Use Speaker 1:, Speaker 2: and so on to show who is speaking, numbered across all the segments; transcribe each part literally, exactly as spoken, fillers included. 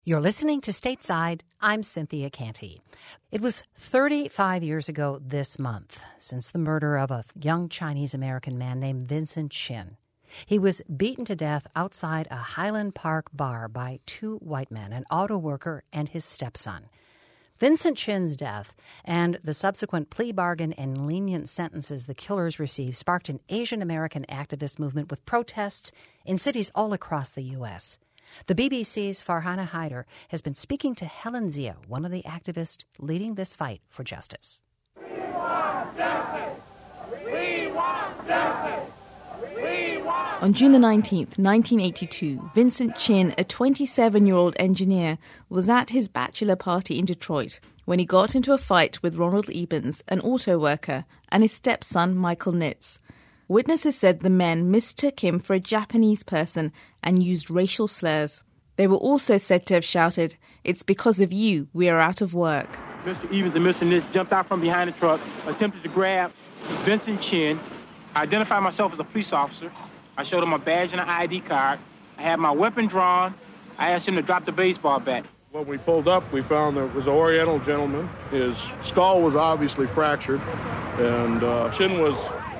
Speaker 1: You're listening to Stateside. I'm Cynthia Canty. It was thirty-five years ago this month since the murder of a young Chinese-American man named Vincent Chin. He was beaten to death outside a Highland Park bar by two white men, an auto worker and his stepson. Vincent Chin's death and the subsequent plea bargain and lenient sentences the killers received sparked an Asian-American activist movement with protests in cities all across the U S The B B C's Farhana Haider has been speaking to Helen Zia, one of the activists leading this fight for justice.
Speaker 2: We want justice! We want justice! We want
Speaker 3: On June the nineteenth, nineteen eighty-two, Vincent Chin, a twenty-seven-year-old engineer, was at his bachelor party in Detroit when he got into a fight with Ronald Ebens, an auto worker, and his stepson, Michael Nitz. Witnesses said the men mistook him for a Japanese person and used racial slurs. They were also said to have shouted, "It's because of you we are out of work."
Speaker 4: Mister Evans and Mister Nitz jumped out from behind the truck, attempted to grab Vincent Chin. I identified myself as a police officer. I showed him my badge and an I D card. I had my weapon drawn. I asked him to drop the baseball bat.
Speaker 5: When we pulled up, we found there was an Oriental gentleman. His skull was obviously fractured, and uh, Chin was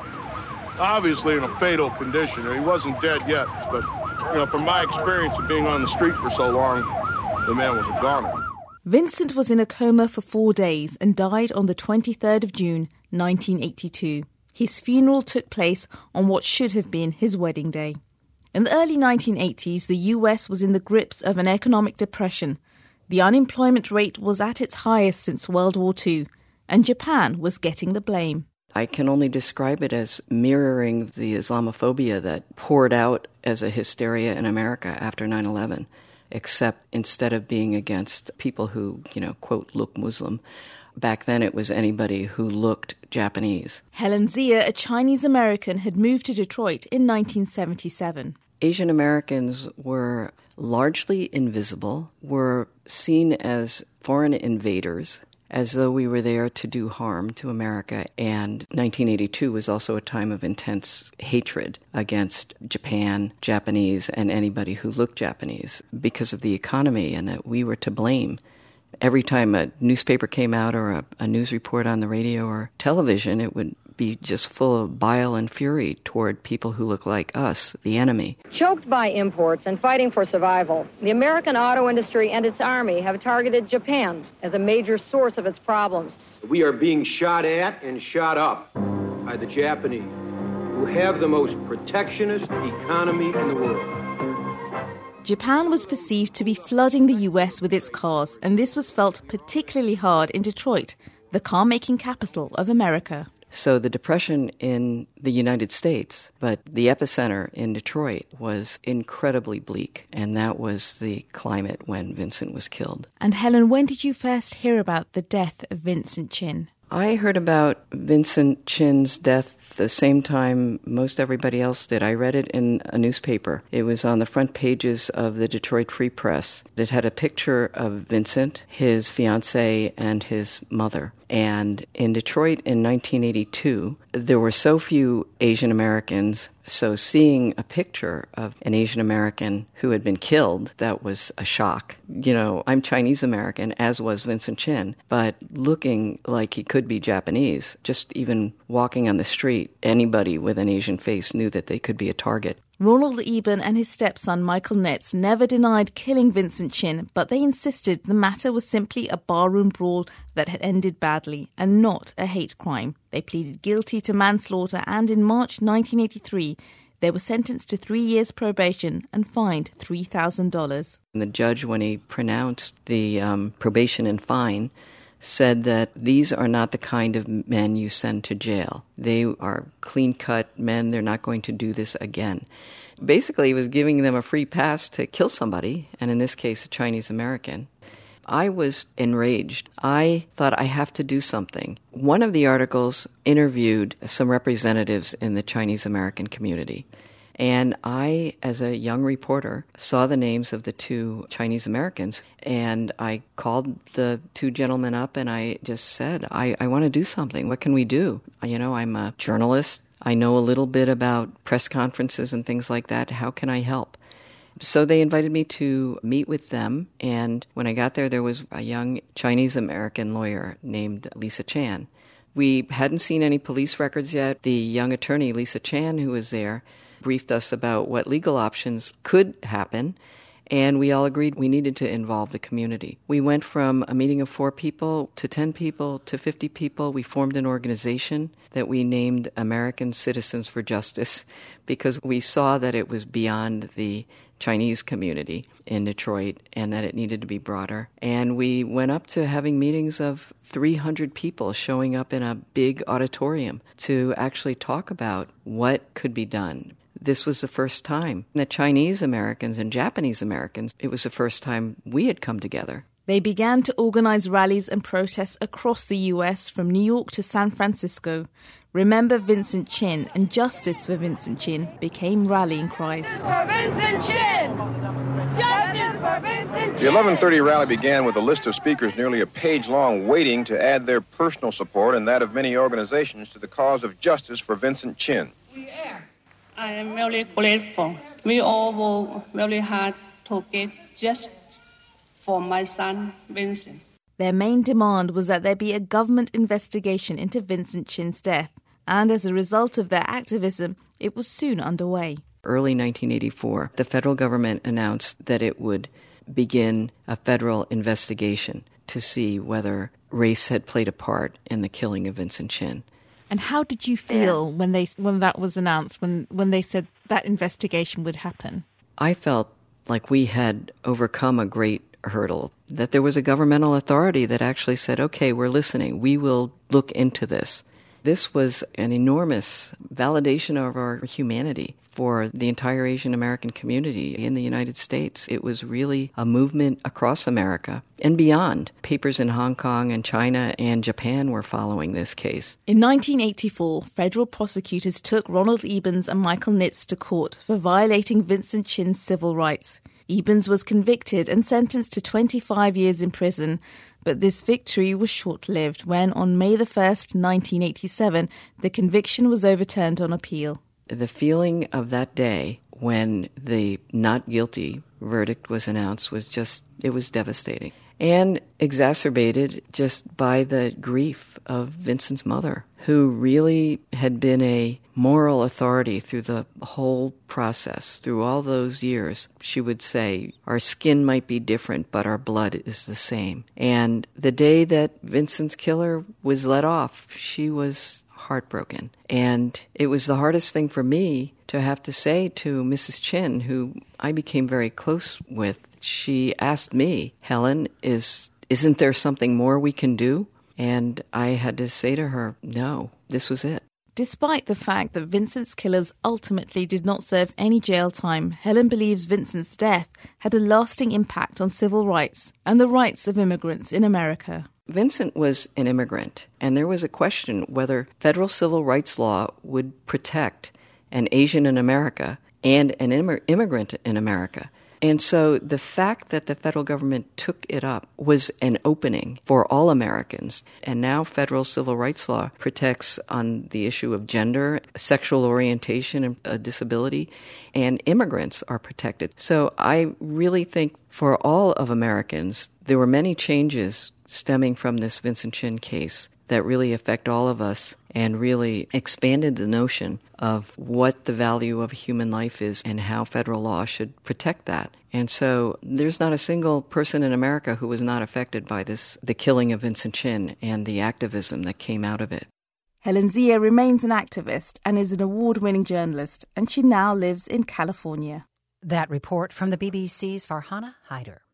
Speaker 5: obviously in a fatal condition. He wasn't dead yet, but you know, from my experience of being on the street for so long, the man was a goner.
Speaker 3: Vincent was in a coma for four days and died on the twenty-third of June, nineteen eighty-two. His funeral took place on what should have been his wedding day. In the early nineteen eighties, the U S was in the grips of an economic depression. The unemployment rate was at its highest since World War Two, and Japan was getting the blame.
Speaker 6: I can only describe it as mirroring the Islamophobia that poured out as a hysteria in America after nine eleven, except instead of being against people who, you know, quote, look Muslim, back then it was anybody who looked Japanese.
Speaker 3: Helen Zia, a Chinese-American, had moved to Detroit in nineteen seventy-seven.
Speaker 6: Asian Americans were largely invisible, were seen as foreign invaders, as though we were there to do harm to America. And nineteen eighty-two was also a time of intense hatred against Japan, Japanese, and anybody who looked Japanese because of the economy and that we were to blame. Every time a newspaper came out or a, a news report on the radio or television, it would be just full of bile and fury toward people who look like us, the enemy.
Speaker 7: Choked by imports and fighting for survival, the American auto industry and its army have targeted Japan as a major source of its problems.
Speaker 8: We are being shot at and shot up by the Japanese, who have the most protectionist economy in the world.
Speaker 3: Japan was perceived to be flooding the U S with its cars, and this was felt particularly hard in Detroit, the car-making capital of America.
Speaker 6: So the depression in the United States, but the epicenter in Detroit was incredibly bleak, and that was the climate when Vincent was killed.
Speaker 3: And Helen, when did you first hear about the death of Vincent Chin?
Speaker 6: I heard about Vincent Chin's death the same time most everybody else did. I read it in a newspaper. It was on the front pages of the Detroit Free Press. It had a picture of Vincent, his fiancée, and his mother. And in Detroit in nineteen eighty-two, there were so few Asian Americans, so seeing a picture of an Asian American who had been killed, that was a shock. You know, I'm Chinese American, as was Vincent Chin, but looking like he could be Japanese, just even walking on the street, anybody with an Asian face knew that they could be a target.
Speaker 3: Ronald Eben and his stepson Michael Nitz never denied killing Vincent Chin, but they insisted the matter was simply a barroom brawl that had ended badly and not a hate crime. They pleaded guilty to manslaughter, and in March nineteen eighty-three, they were sentenced to three years probation and fined three thousand dollars.
Speaker 6: And the judge, when he pronounced the um, probation and fine, said that these are not the kind of men you send to jail. They are clean-cut men. They're not going to do this again. Basically, he was giving them a free pass to kill somebody, and in this case, a Chinese American. I was enraged. I thought, I have to do something. One of the articles interviewed some representatives in the Chinese American community. And I, as a young reporter, saw the names of the two Chinese Americans, and I called the two gentlemen up and I just said, I, I want to do something. What can we do? You know, I'm a journalist. I know a little bit about press conferences and things like that. How can I help? So they invited me to meet with them, and when I got there, there was a young Chinese-American lawyer named Lisa Chan. We hadn't seen any police records yet. The young attorney, Lisa Chan, who was there, briefed us about what legal options could happen, and we all agreed we needed to involve the community. We went from a meeting of four people to ten people to fifty people. We formed an organization that we named American Citizens for Justice because we saw that it was beyond the Chinese community in Detroit and that it needed to be broader. And we went up to having meetings of three hundred people showing up in a big auditorium to actually talk about what could be done. This was the first time the Chinese Americans and Japanese Americans, it was the first time we had come together.
Speaker 3: They began to organize rallies and protests across the U S from New York to San Francisco. Remember Vincent Chin and Justice for Vincent Chin became rallying cries.
Speaker 2: For Vincent Chin! Justice for Vincent Chin!
Speaker 9: The eleven thirty rally began with a list of speakers nearly a page long waiting to add their personal support and that of many organizations to the cause of justice for Vincent Chin.
Speaker 10: I am very grateful. We all work very hard to get justice for my son, Vincent.
Speaker 3: Their main demand was that there be a government investigation into Vincent Chin's death, and as a result of their activism, it was soon underway.
Speaker 6: Early nineteen eighty-four, the federal government announced that it would begin a federal investigation to see whether race had played a part in the killing of Vincent Chin.
Speaker 3: And how did you feel yeah. when they when that was announced, when, when they said that investigation would happen?
Speaker 6: I felt like we had overcome a great hurdle, that there was a governmental authority that actually said, okay, we're listening, we will look into this. This was an enormous validation of our humanity for the entire Asian American community in the United States. It was really a movement across America and beyond. Papers in Hong Kong and China and Japan were following this case.
Speaker 3: In nineteen eighty-four, federal prosecutors took Ronald Ebens and Michael Nitz to court for violating Vincent Chin's civil rights. Ebens was convicted and sentenced to twenty-five years in prison, but this victory was short-lived when, on May the first, nineteen eighty-seven, the conviction was overturned on appeal.
Speaker 6: The feeling of that day when the not guilty verdict was announced was just, it was devastating. And exacerbated just by the grief of Vincent's mother, who really had been a moral authority through the whole process, through all those years. She would say, our skin might be different, but our blood is the same. And the day that Vincent's killer was let off, she was heartbroken. And it was the hardest thing for me to have to say to Missus Chin, who I became very close with. She asked me, Helen, is, isn't there something more we can do? And I had to say to her, no, this was it.
Speaker 3: Despite the fact that Vincent's killers ultimately did not serve any jail time, Helen believes Vincent's death had a lasting impact on civil rights and the rights of immigrants in America.
Speaker 6: Vincent was an immigrant, and there was a question whether federal civil rights law would protect an Asian in America and an Im- immigrant in America. And so the fact that the federal government took it up was an opening for all Americans. And now federal civil rights law protects on the issue of gender, sexual orientation, and uh, disability, and immigrants are protected. So I really think for all of Americans, there were many changes stemming from this Vincent Chin case that really affect all of us and really expanded the notion of what the value of human life is and how federal law should protect that. And so there's not a single person in America who was not affected by this, the killing of Vincent Chin and the activism that came out of it.
Speaker 3: Helen Zia remains an activist and is an award-winning journalist, and she now lives in California.
Speaker 1: That report from the B B C's Farhana Haider.